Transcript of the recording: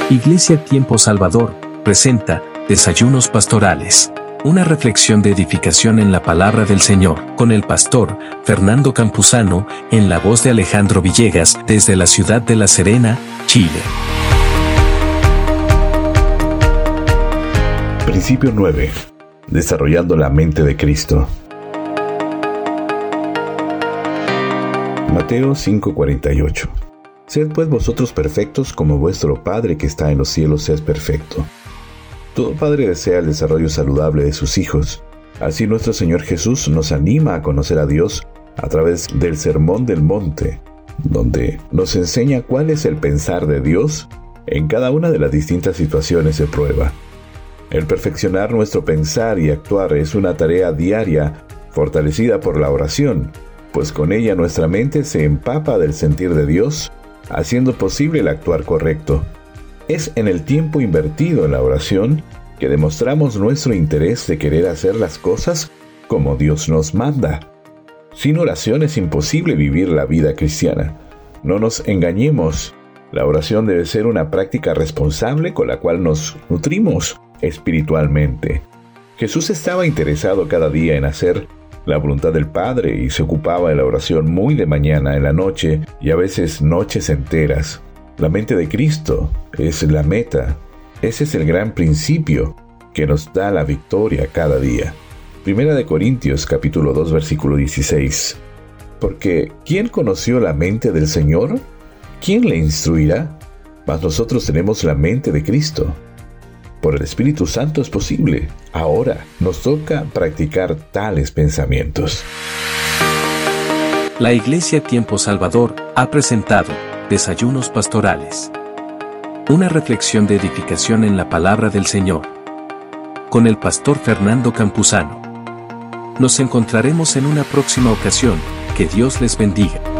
Iglesia Tiempo Salvador presenta Desayunos Pastorales. Una reflexión de edificación en la palabra del Señor, con el pastor Fernando Campuzano, en la voz de Alejandro Villegas, desde la ciudad de La Serena, Chile. Principio 9. Desarrollando la mente de Cristo. Mateo 5:48. Sed pues vosotros perfectos como vuestro Padre que está en los cielos es perfecto. Todo padre desea el desarrollo saludable de sus hijos. Así nuestro Señor Jesús nos anima a conocer a Dios a través del Sermón del Monte, donde nos enseña cuál es el pensar de Dios en cada una de las distintas situaciones de prueba. El perfeccionar nuestro pensar y actuar es una tarea diaria fortalecida por la oración, pues con ella nuestra mente se empapa del sentir de Dios, haciendo posible el actuar correcto. Es en el tiempo invertido en la oración que demostramos nuestro interés de querer hacer las cosas como Dios nos manda. Sin oración es imposible vivir la vida cristiana. No nos engañemos, la oración debe ser una práctica responsable con la cual nos nutrimos espiritualmente. Jesús estaba interesado cada día en hacer la voluntad del Padre y se ocupaba de la oración muy de mañana, en la noche y a veces noches enteras. La mente de Cristo es la meta. Ese es el gran principio que nos da la victoria cada día. Primera de Corintios capítulo 2 versículo 16. Porque ¿quién conoció la mente del Señor? ¿Quién le instruirá? Mas nosotros tenemos la mente de Cristo. Por el Espíritu Santo es posible. Ahora nos toca practicar tales pensamientos. La Iglesia Tiempo Salvador ha presentado Desayunos Pastorales. Una reflexión de edificación en la palabra del Señor, con el pastor Fernando Campuzano. Nos encontraremos en una próxima ocasión. Que Dios les bendiga.